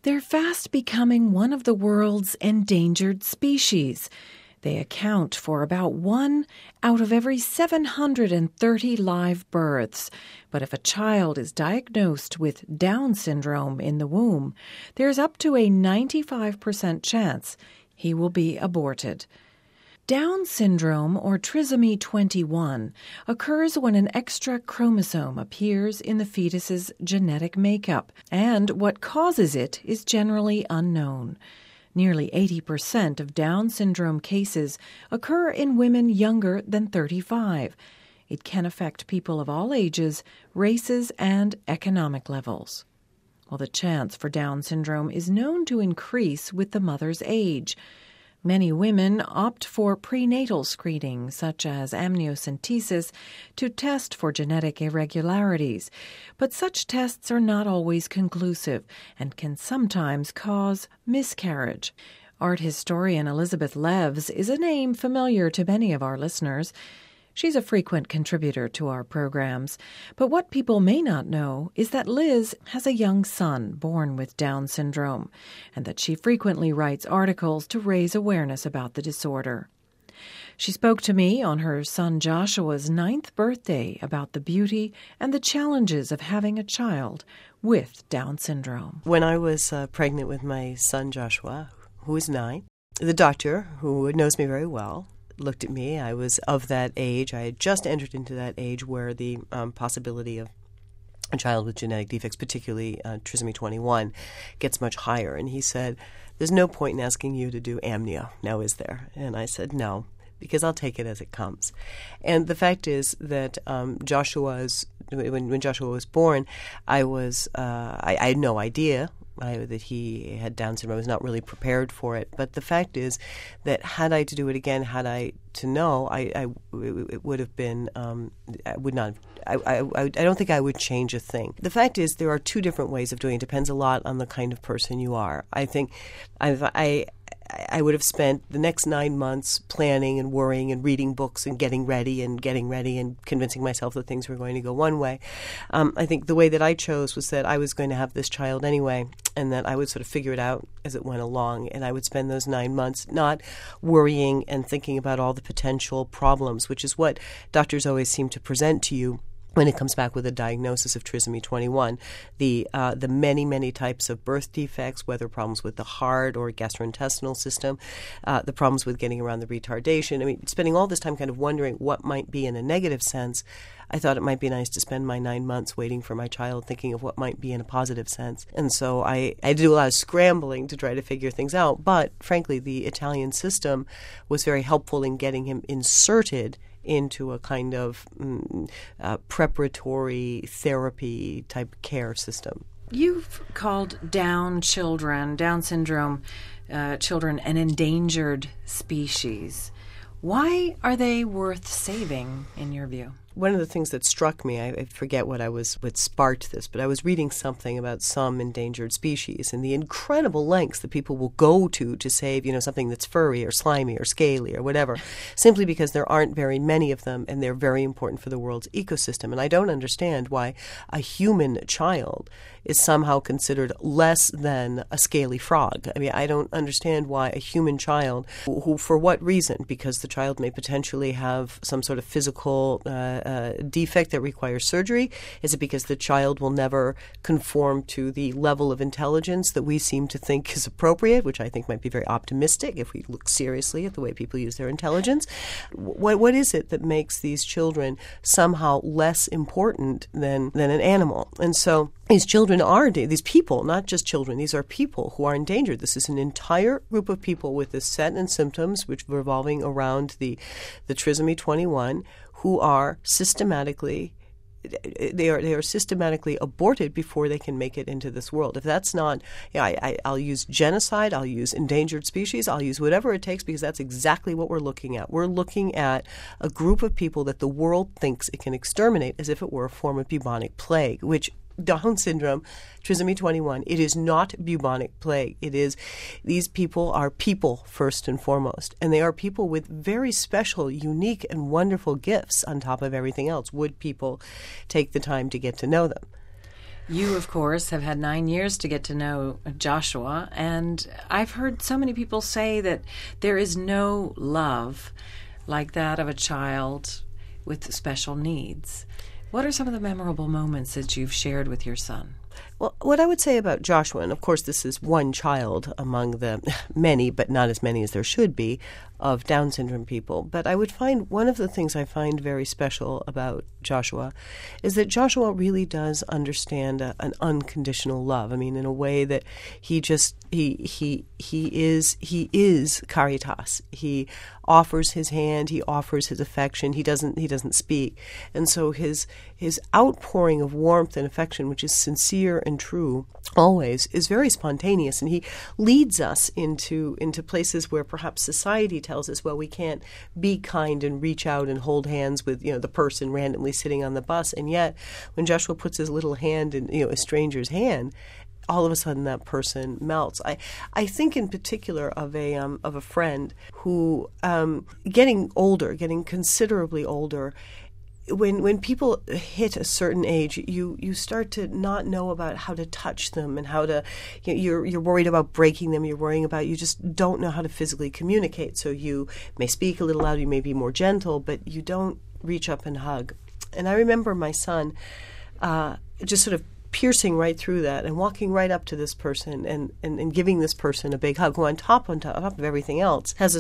They're fast becoming one of the world's endangered species. They account for about 1 out of every 730 live births. But if a child is diagnosed with Down syndrome in the womb, there's up to a 95% chance he will be aborted. Down syndrome, or trisomy 21, occurs when an extra chromosome appears in the fetus's genetic makeup, and what causes it is generally unknown. Nearly 80% of Down syndrome cases occur in women younger than 35. It can affect people of all ages, races, and economic levels. Well, the chance for Down syndrome is known to increase with the mother's age. Many women opt for prenatal screening, such as amniocentesis, to test for genetic irregularities. But such tests are not always conclusive and can sometimes cause miscarriage. Art historian Elizabeth Leves is a name familiar to many of our listeners. She's a frequent contributor to our programs. But what people may not know is that Liz has a young son born with Down syndrome, and that she frequently writes articles to raise awareness about the disorder. She spoke to me on her son Joshua's 9th birthday about the beauty and the challenges of having a child with Down syndrome. When I was pregnant with my son Joshua, who is 9, the doctor, who knows me very well, looked at me. I was of that age. I had just entered into that age where the possibility of a child with genetic defects, particularly trisomy 21, gets much higher. And he said, "There's no point in asking you to do amnio, now is there?" And I said, "No, because I'll take it as it comes." And the fact is that when Joshua was born, I had no idea that he had Down syndrome. I was not really prepared for it. But the fact is that had I to do it again, had I to know, it would have been, I would not, I don't think I would change a thing. The fact is there are two different ways of doing it. It depends a lot on the kind of person you are. I think I would have spent the next 9 months planning and worrying and reading books and getting ready and convincing myself that things were going to go one way. I think the way that I chose was that I was going to have this child anyway, and that I would sort of figure it out as it went along. And I would spend those 9 months not worrying and thinking about all the potential problems, which is what doctors always seem to present to you when it comes back with a diagnosis of trisomy 21, the many, many types of birth defects, whether problems with the heart or gastrointestinal system, the problems with getting around the retardation. I mean, spending all this time kind of wondering what might be in a negative sense, I thought it might be nice to spend my 9 months waiting for my child, thinking of what might be in a positive sense. And so I do a lot of scrambling to try to figure things out. But frankly, the Italian system was very helpful in getting him inserted into a kind of preparatory therapy type care system. You've called Down syndrome children, an endangered species. Why are they worth saving, in your view? One of the things that struck me, I forget what sparked this, but I was reading something about some endangered species and the incredible lengths that people will go to save, something that's furry or slimy or scaly or whatever, simply because there aren't very many of them and they're very important for the world's ecosystem. And I don't understand why a human child is somehow considered less than a scaly frog. I mean, I don't understand why a human child, who for what reason? Because the child may potentially have some sort of physical defect that requires surgery? Is it because the child will never conform to the level of intelligence that we seem to think is appropriate, which I think might be very optimistic if we look seriously at the way people use their intelligence? What is it that makes these children somehow less important than an animal? And so these children these people, not just children, these are people who are endangered. This is an entire group of people with this set and symptoms which are revolving around the trisomy 21 who are systematically aborted before they can make it into this world. If that's not, I'll use genocide, I'll use endangered species, I'll use whatever it takes, because that's exactly what we're looking at. We're looking at a group of people that the world thinks it can exterminate as if it were a form of bubonic plague, which Down syndrome, trisomy 21, it is not bubonic plague. It is, these people are people first and foremost, and they are people with very special, unique, and wonderful gifts on top of everything else. Would people take the time to get to know them? You, of course, have had 9 years to get to know Joshua, and I've heard so many people say that there is no love like that of a child with special needs. What are some of the memorable moments that you've shared with your son? Well, what I would say about Joshua, and of course this is one child among the many, but not as many as there should be, of Down syndrome people. But I would find one of the things I find very special about Joshua is that Joshua really does understand an unconditional love. I mean, in a way that he is caritas. He offers his hand, he offers his affection. He doesn't speak, and so his outpouring of warmth and affection, which is sincere and true always, is very spontaneous, and he leads us into places where perhaps society tells us, well, we can't be kind and reach out and hold hands with the person randomly sitting on the bus, and yet when Joshua puts his little hand in a stranger's hand, all of a sudden that person melts. I think in particular of a friend who getting considerably older. When people hit a certain age, you start to not know about how to touch them and how to, you're worried about breaking them. You just don't know how to physically communicate. So you may speak a little louder, you may be more gentle, but you don't reach up and hug. And I remember my son just sort of piercing right through that and walking right up to this person and giving this person a big hug, who on top of everything else has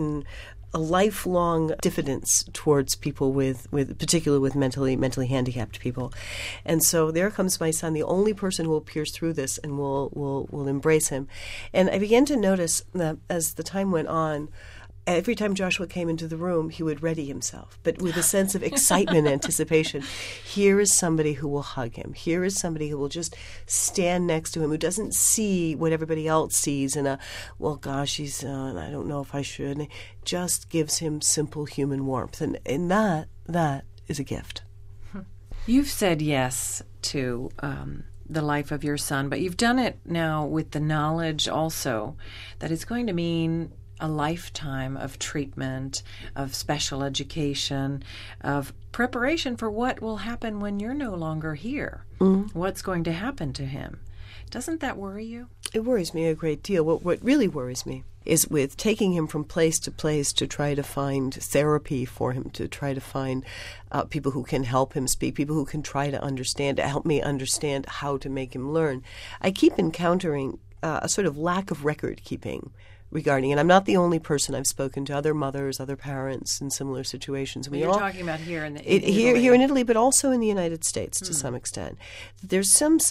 a lifelong diffidence towards people particularly with mentally handicapped people. And so there comes my son, the only person who will pierce through this and will embrace him. And I began to notice that as the time went on, every time Joshua came into the room, he would ready himself, but with a sense of excitement and anticipation. Here is somebody who will hug him. Here is somebody who will just stand next to him, who doesn't see what everybody else sees in well, gosh, I don't know if I should. And it just gives him simple human warmth. And that is a gift. You've said yes to the life of your son, but you've done it now with the knowledge also that it's going to mean a lifetime of treatment, of special education, of preparation for what will happen when you're no longer here. Mm-hmm. What's going to happen to him? Doesn't that worry you? It worries me a great deal. What really worries me is with taking him from place to place to try to find therapy for him, to try to find people who can help him speak, people who can try to help me understand how to make him learn. I keep encountering a sort of lack of record keeping regarding, and I'm not the only person. I've spoken to other mothers, other parents in similar situations. You're talking about here in Italy. Here in Italy, but also in the United States to some extent. There seems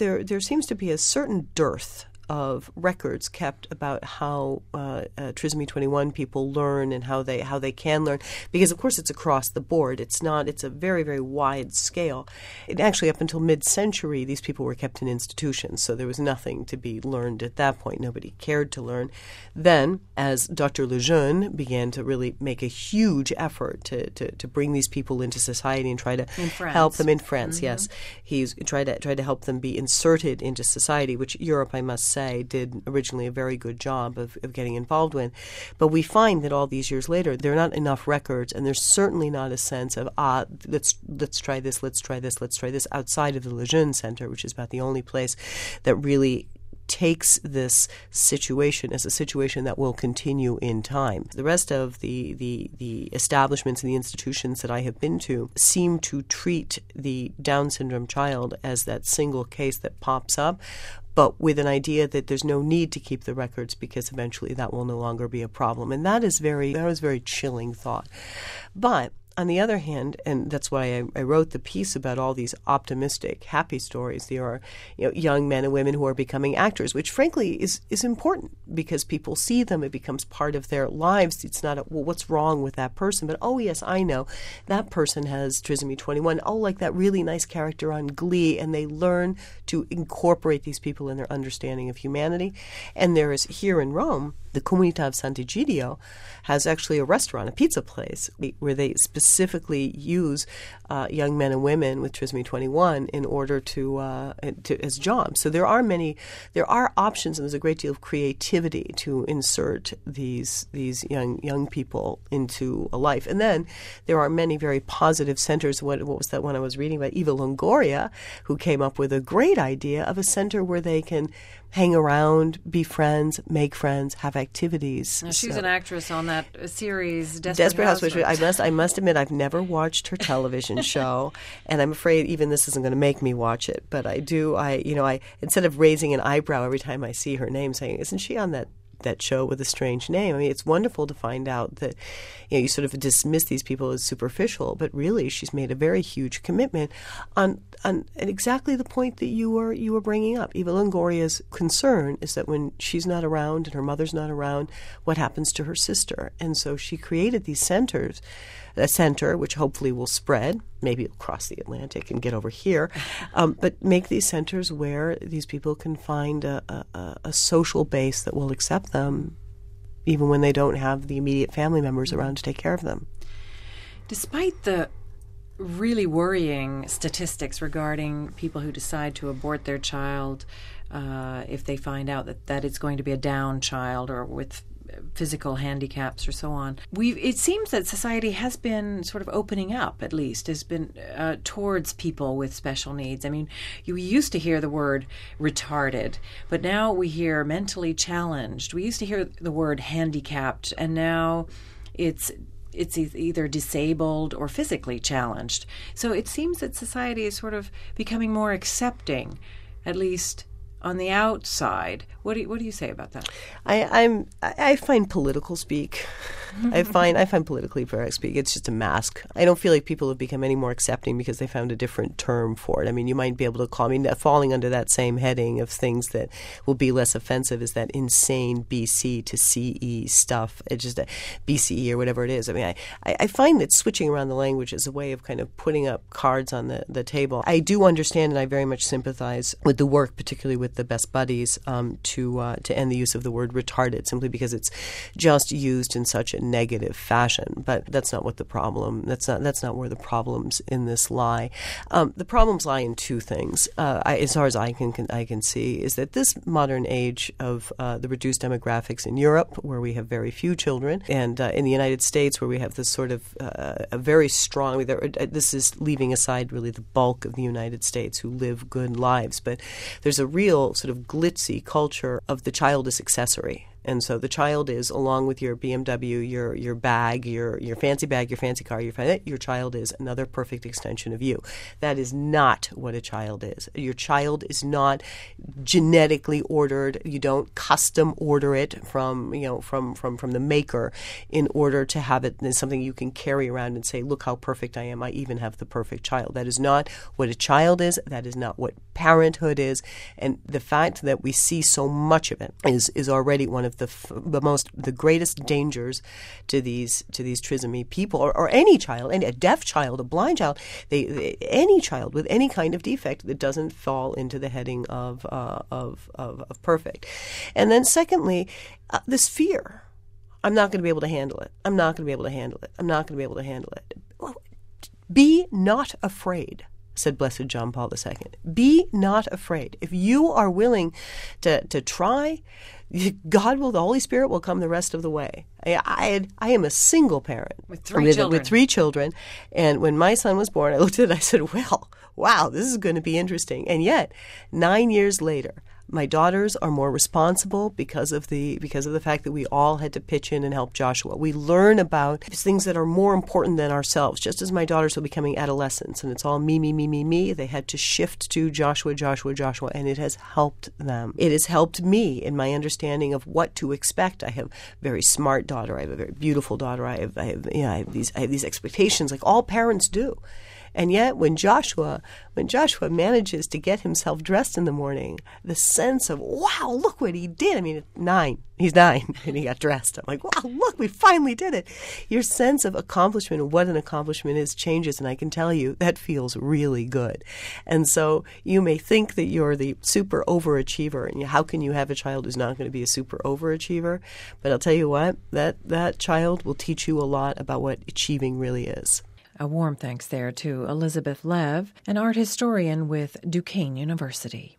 to be a certain dearth of records kept about how Trisomy 21 people learn and how they can learn, because of course it's across the board. It's a very, very wide scale. Actually, up until mid-century, these people were kept in institutions, so there was nothing to be learned at that point. Nobody cared to learn. Then, as Dr. Lejeune began to really make a huge effort to bring these people into society and try to help them in France, mm-hmm. Yes, he's tried to help them be inserted into society, which Europe, I must say, did originally a very good job of getting involved with. But we find that all these years later, there are not enough records, and there's certainly not a sense of, let's try this outside of the Lejeune Center, which is about the only place that really takes this situation as a situation that will continue in time. The rest of the establishments and the institutions that I have been to seem to treat the Down syndrome child as that single case that pops up, but with an idea that there's no need to keep the records because eventually that will no longer be a problem. And that was very chilling thought. But on the other hand, and that's why I wrote the piece about all these optimistic, happy stories. There are young men and women who are becoming actors, which frankly is important because people see them. It becomes part of their lives. It's not, what's wrong with that person? But, oh, yes, I know. That person has Trisomy 21. Oh, like that really nice character on Glee. And they learn to incorporate these people in their understanding of humanity. And there is, here in Rome, the Comunità of Sant'Egidio has actually a restaurant, a pizza place, where they specifically use young men and women with Trisomy 21 in order to as jobs. So there are options, and there's a great deal of creativity creativity to insert these young people into a life. And then there are many very positive centers. What was that one I was reading about? Eva Longoria, who came up with a great idea of a center where they can hang around, be friends, make friends, have activities. Now, she's an actress on that series, Desperate Housewives. I must admit, I've never watched her television show, and I'm afraid even this isn't going to make me watch it. But I do. I instead of raising an eyebrow every time I see her name, saying, "Isn't she on that show with a strange name?" I mean, it's wonderful to find out that you sort of dismiss these people as superficial, but really she's made a very huge commitment on exactly the point that you were bringing up. Eva Longoria's concern is that when she's not around and her mother's not around, what happens to her sister? And so she created these centers, a center which hopefully will spread, maybe it'll cross the Atlantic and get over here, but make these centers where these people can find a social base that will accept them even when they don't have the immediate family members around to take care of them. Despite the really worrying statistics regarding people who decide to abort their child if they find out that it's going to be a down child or with physical handicaps or so on. It seems that society has been sort of opening up, at least, has been towards people with special needs. I mean, you used to hear the word retarded, but now we hear mentally challenged. We used to hear the word handicapped, and now it's either disabled or physically challenged. So it seems that society is sort of becoming more accepting, at least on the outside. What do you say about that? I find political speak. I find politically correct speak. It's just a mask. I don't feel like people have become any more accepting because they found a different term for it. I mean, you might be able to call falling under that same heading of things that will be less offensive is that insane BC to CE stuff. It's just a BCE or whatever it is. I mean, I find that switching around the language is a way of kind of putting up cards on the table. I do understand, and I very much sympathize with the work, particularly with the Best Buddies, to end the use of the word retarded, simply because it's just used in such a negative fashion. But that's not what the problem. That's not where the problems in this lie. The problems lie in two things, as far as I can see, is that this modern age of the reduced demographics in Europe, where we have very few children, and in the United States, where we have this sort of a very strong. This is leaving aside really the bulk of the United States who live good lives, but there's a real sort of glitzy culture of the child as accessory. And so the child is, along with your BMW, your bag, your fancy bag, your fancy car, your child is another perfect extension of you. That is not what a child is. Your child is not genetically ordered. You don't custom order it from the maker in order to have it as something you can carry around and say, look how perfect I am. I even have the perfect child. That is not what a child is. That is not what parenthood is. And the fact that we see so much of it is already one of the greatest dangers to these trisomy people, or any child, a deaf child, a blind child, any child with any kind of defect that doesn't fall into the heading of perfect. And then secondly, this fear. I'm not going to be able to handle it. I'm not going to be able to handle it. I'm not going to be able to handle it. Well, be not afraid, said Blessed John Paul II. Be not afraid. If you are willing to try, God will, the Holy Spirit will come the rest of the way. I am a single parent with three children. And when my son was born, I looked at it and I said, well, wow, this is going to be interesting. And yet, 9 years later, my daughters are more responsible because of the fact that we all had to pitch in and help Joshua. We learn about things that are more important than ourselves. Just as my daughters were becoming adolescents and it's all me, they had to shift to Joshua, and it has helped them. It has helped me in my understanding of what to expect. I have a very smart daughter. I have a very beautiful daughter. I have these expectations like all parents do. And yet when Joshua manages to get himself dressed in the morning, the sense of, wow, look what he did. I mean, he's 9 and he got dressed. I'm like, wow, look, we finally did it. Your sense of accomplishment and what an accomplishment is changes. And I can tell you that feels really good. And so you may think that you're the super overachiever and how can you have a child who's not going to be a super overachiever? But I'll tell you what, that child will teach you a lot about what achieving really is. A warm thanks there to Elizabeth Lev, an art historian with Duquesne University.